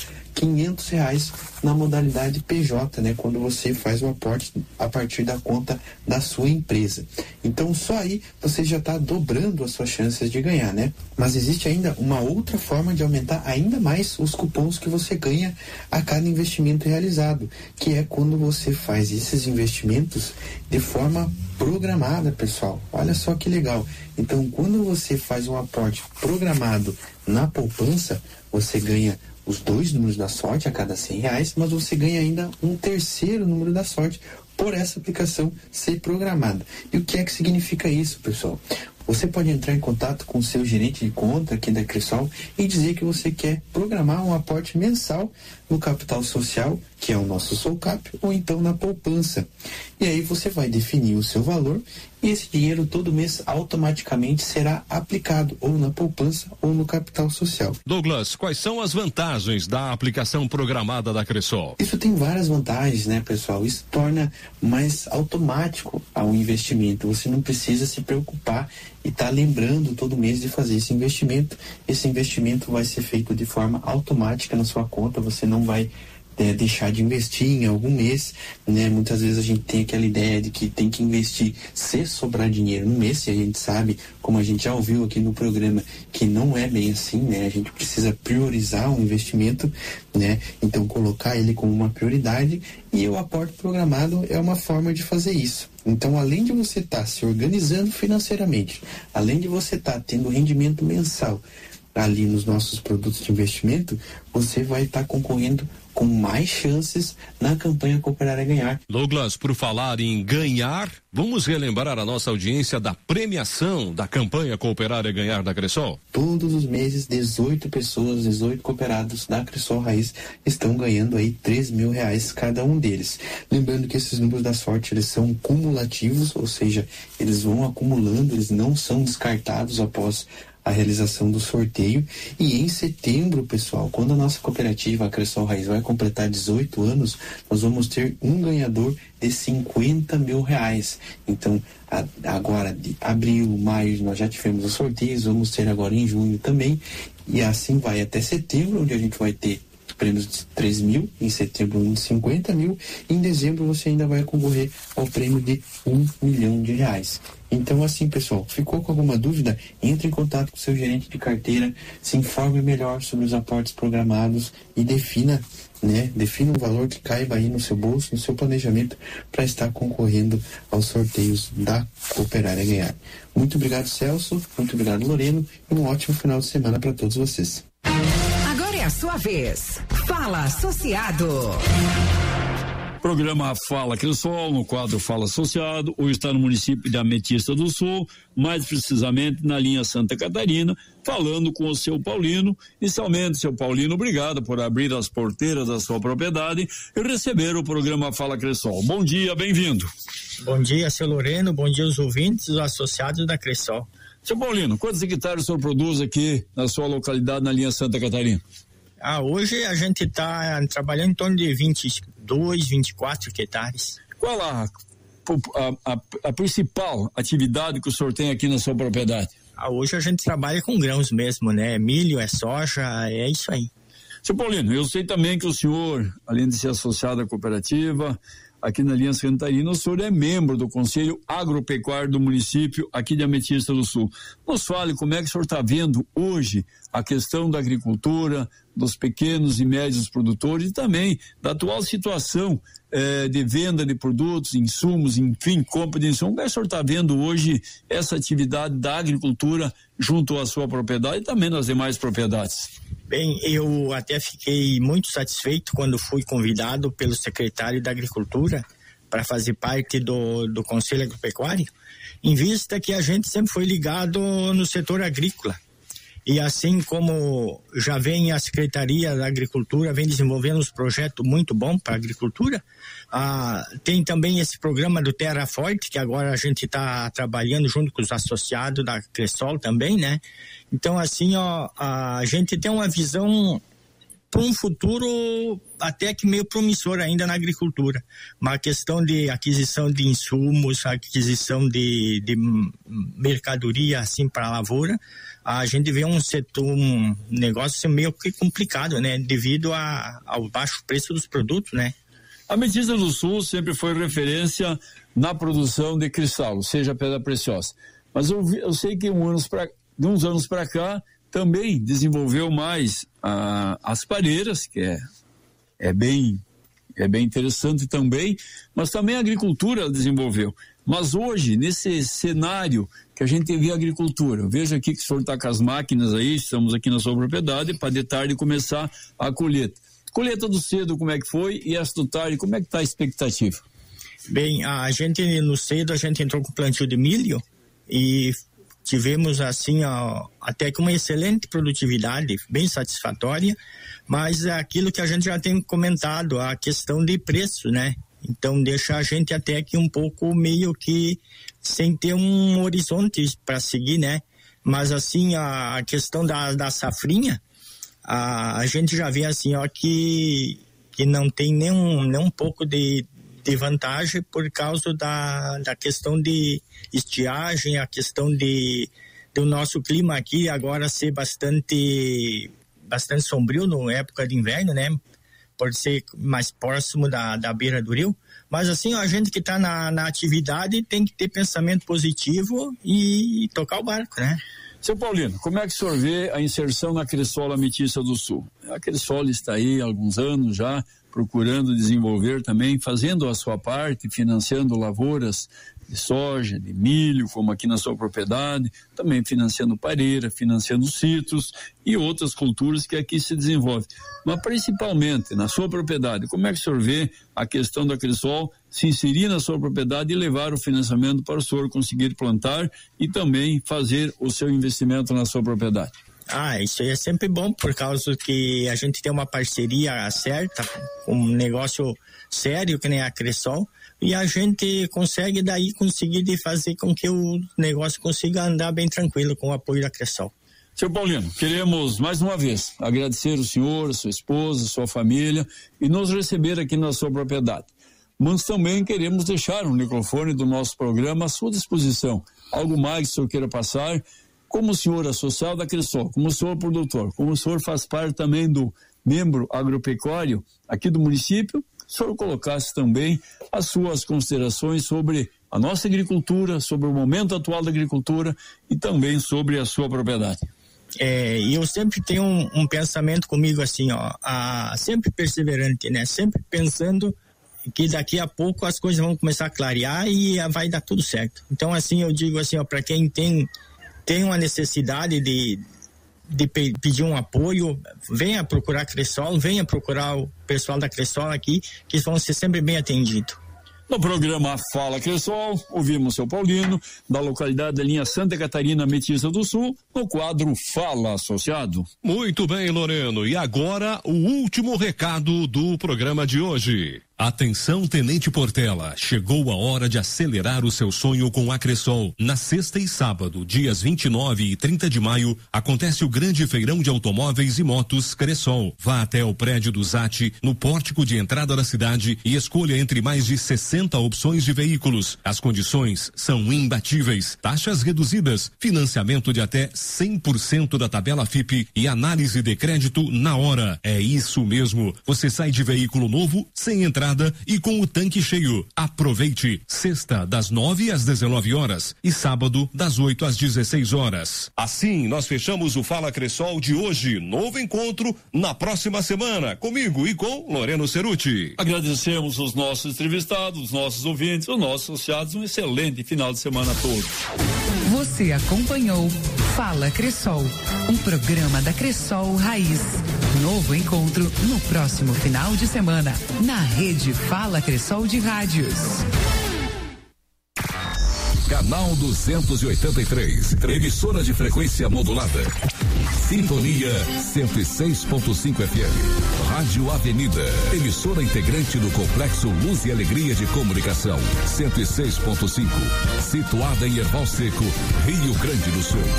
R$500 na modalidade PJ, né? Quando você faz um aporte a partir da conta da sua empresa. Então, só aí você já está dobrando as suas chances de ganhar, né? Mas existe ainda uma outra forma de aumentar ainda mais os cupons que você ganha a cada investimento realizado, que é quando você faz esses investimentos de forma programada, pessoal. Olha só que legal. Então, quando você faz um aporte programado na poupança, você ganha os 2 números da sorte a cada R$100, mas você ganha ainda um terceiro número da sorte por essa aplicação ser programada. E o que é que significa isso, pessoal? Você pode entrar em contato com o seu gerente de conta aqui da Cressol e dizer que você quer programar um aporte mensal no capital social, que é o nosso SOCAP, ou então na poupança. E aí você vai definir o seu valor e esse dinheiro todo mês automaticamente será aplicado ou na poupança ou no capital social. Douglas, quais são as vantagens da aplicação programada da Cressol? Isso tem várias vantagens, né, pessoal? Isso torna mais automático ao investimento. Você não precisa se preocupar e tá lembrando todo mês de fazer esse investimento. Esse investimento vai ser feito de forma automática na sua conta, você não vai deixar de investir em algum mês, né? Muitas vezes a gente tem aquela ideia de que tem que investir se sobrar dinheiro no mês, e a gente sabe, como a gente já ouviu aqui no programa, que não é bem assim, né? A gente precisa priorizar um investimento, né? Então colocar ele como uma prioridade, e o aporte programado é uma forma de fazer isso. Então, além de você estar se organizando financeiramente, além de você estar tendo rendimento mensal ali nos nossos produtos de investimento, você vai estar concorrendo com mais chances na campanha Cooperar é Ganhar. Douglas, por falar em ganhar, vamos relembrar a nossa audiência da premiação da campanha Cooperar é Ganhar da Cressol? Todos os meses, 18 pessoas, 18 cooperados da Cressol Raiz estão ganhando aí R$3.000 cada um deles. Lembrando que esses números da sorte, eles são cumulativos, ou seja, eles vão acumulando, eles não são descartados após a realização do sorteio. E em setembro, pessoal, quando a nossa cooperativa, a Cressol Raiz, vai completar 18 anos, nós vamos ter um ganhador de R$50.000. Então, agora de abril, maio, nós já tivemos os sorteios, vamos ter agora em junho também, e assim vai até setembro, onde a gente vai ter prêmios de 3 mil, em setembro de 50 mil, em dezembro você ainda vai concorrer ao prêmio de R$1 milhão. Então, assim, pessoal, ficou com alguma dúvida? Entre em contato com o seu gerente de carteira, se informe melhor sobre os aportes programados e defina um valor que caiba aí no seu bolso, no seu planejamento, para estar concorrendo aos sorteios da Cooperar é Ganhar. Muito obrigado, Celso, muito obrigado, Loreno, e um ótimo final de semana para todos vocês. Agora é a sua vez. Fala, associado. Programa Fala Cressol, no quadro Fala Associado, hoje está no município de Ametista do Sul, mais precisamente na linha Santa Catarina, falando com o seu Paulino. Inicialmente, seu Paulino, obrigado por abrir as porteiras da sua propriedade e receber o programa Fala Cressol. Bom dia, bem-vindo. Bom dia, seu Loreno, bom dia aos ouvintes, os associados da Cressol. Seu Paulino, quantos hectares o senhor produz aqui na sua localidade, na linha Santa Catarina? Hoje a gente está trabalhando em torno de 22, 24 hectares. Qual a principal atividade que o senhor tem aqui na sua propriedade? Hoje a gente trabalha com grãos mesmo, né? Milho, é soja, é isso aí. Seu Paulino, eu sei também que o senhor, além de ser associado à cooperativa, aqui na linha Santa Catarina. O senhor é membro do Conselho Agropecuário do município aqui de Ametista do Sul. Nos fale como é que o senhor está vendo hoje a questão da agricultura, dos pequenos e médios produtores e também da atual situação de venda de produtos, insumos, enfim, compra de insumos. Como é que o senhor está vendo hoje essa atividade da agricultura junto à sua propriedade e também nas demais propriedades? Bem, eu até fiquei muito satisfeito quando fui convidado pelo secretário da Agricultura para fazer parte do Conselho Agropecuário, em vista que a gente sempre foi ligado no setor agrícola. E assim como já vem a Secretaria da Agricultura, vem desenvolvendo uns projetos muito bons para a agricultura, tem também esse programa do Terra Forte, que agora a gente está trabalhando junto com os associados da Cressol também, né? Então, assim, a gente tem uma visão para um futuro até que meio promissor ainda na agricultura. Uma questão de aquisição de insumos, aquisição de mercadoria, assim, para a lavoura, a gente vê um setor, um negócio meio que complicado, né? Devido ao baixo preço dos produtos, né? A Ametista do Sul sempre foi referência na produção de cristal, seja pedra preciosa. Mas eu sei que de uns anos para cá também desenvolveu mais as pareiras, que é bem interessante também, mas também a agricultura desenvolveu. Mas hoje, nesse cenário que a gente vê a agricultura, eu vejo aqui que o senhor está com as máquinas aí, estamos aqui na sua propriedade, para de tarde começar a colheita. Colheita do cedo, como é que foi? E essa do tarde, como é que está a expectativa? Bem, a gente no cedo, a gente entrou com plantio de milho e tivemos assim até que uma excelente produtividade, bem satisfatória, mas é aquilo que a gente já tem comentado, a questão de preço, né? Então deixa a gente até que um pouco meio que sem ter um horizonte para seguir, né? Mas assim, a questão da safrinha, a gente já vê assim, que não tem nem um pouco de vantagem por causa da questão de estiagem, a questão do nosso clima aqui agora ser bastante sombrio na época de inverno, né? Por ser mais próximo da beira do rio. Mas assim, a gente que está na atividade tem que ter pensamento positivo e tocar o barco, né? Seu Paulino, como é que o senhor vê a inserção na Cressol Ametista do Sul? A Cressol está aí há alguns anos já procurando desenvolver também, fazendo a sua parte, financiando lavouras de soja, de milho, como aqui na sua propriedade, também financiando pareira, financiando citros e outras culturas que aqui se desenvolvem. Mas principalmente na sua propriedade, como é que o senhor vê a questão da Cressol se inserir na sua propriedade e levar o financiamento para o senhor conseguir plantar e também fazer o seu investimento na sua propriedade? Isso aí é sempre bom, por causa que a gente tem uma parceria certa, um negócio sério que nem a Cressol, e a gente consegue conseguir de fazer com que o negócio consiga andar bem tranquilo com o apoio da Cressol. Seu Paulino, queremos mais uma vez agradecer o senhor, sua esposa, sua família e nos receber aqui na sua propriedade. Mas também queremos deixar o microfone do nosso programa à sua disposição. Algo mais que o senhor queira passar? Como o senhor associado da Cressol, como o senhor produtor, como o senhor faz parte também do membro agropecuário aqui do município, o senhor colocasse também as suas considerações sobre a nossa agricultura, sobre o momento atual da agricultura e também sobre a sua propriedade. E eu sempre tenho um pensamento comigo assim, sempre perseverante, né? Sempre pensando que daqui a pouco as coisas vão começar a clarear e vai dar tudo certo. Então assim, eu digo assim, para quem tem uma necessidade de pedir um apoio, venha procurar a Cressol, venha procurar o pessoal da Cressol aqui, que vão ser sempre bem atendidos. No programa Fala Cressol, ouvimos o seu Paulino, da localidade da linha Santa Catarina, Ametista do Sul, no quadro Fala Associado. Muito bem, Loreno. E agora, o último recado do programa de hoje. Atenção, Tenente Portela, chegou a hora de acelerar o seu sonho com a Cressol. Na sexta e sábado, dias 29 e 30 de maio, acontece o grande feirão de automóveis e motos Cressol. Vá até o prédio do ZAT, no pórtico de entrada da cidade, e escolha entre mais de 60 opções de veículos. As condições são imbatíveis, taxas reduzidas, financiamento de até 100% da tabela FIP e análise de crédito na hora. É isso mesmo, você sai de veículo novo sem entrar madrugada e com o tanque cheio. Aproveite. Sexta, das 9 às 19 horas e sábado, das 8 às 16 horas. Assim, nós fechamos o Fala Cressol de hoje. Novo encontro na próxima semana, comigo e com Loreno Cerutti. Agradecemos os nossos entrevistados, os nossos ouvintes, os nossos associados. Um excelente final de semana a todos. Você acompanhou Fala Cressol, um programa da Cressol Raiz. Novo encontro no próximo final de semana, na rede Fala Cressol de Rádios. Canal 283, emissora de frequência modulada. Sintonia 106.5 FM. Rádio Avenida, emissora integrante do Complexo Luz e Alegria de Comunicação. 106.5, situada em Erval Seco, Rio Grande do Sul.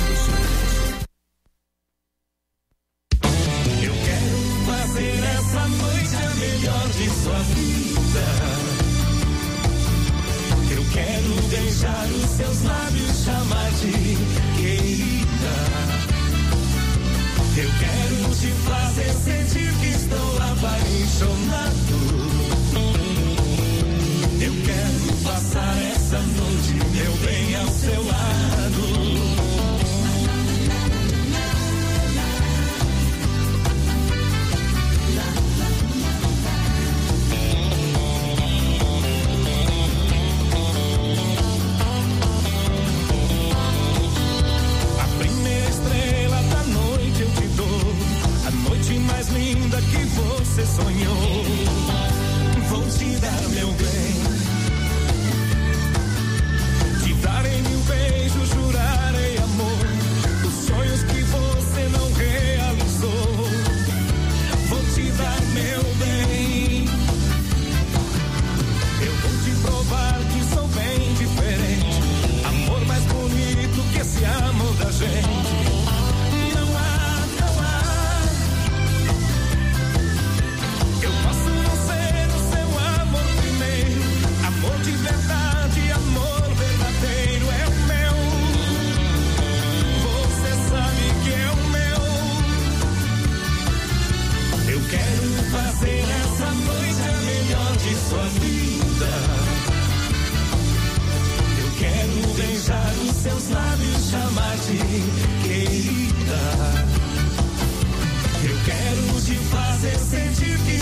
Eu quero fazer essa noite a melhor de sua vida. Eu quero deixar os seus lábios chamar de querida. Eu quero te fazer sentir que estou apaixonado. Eu quero passar essa noite, meu bem, ao seu lado. Mais linda que você sonhou, vou te dar meu bem, te darei mil beijos, jurarei amor, os sonhos que você não realizou, vou te dar meu bem, eu vou te provar que sou bem diferente, amor mais bonito que esse amor da gente. De verdade, amor verdadeiro é o meu. Você sabe que é o meu. Eu quero fazer essa noite a melhor de sua vida. Eu quero beijar os seus lábios, chamar de querida. Eu quero te fazer sentir que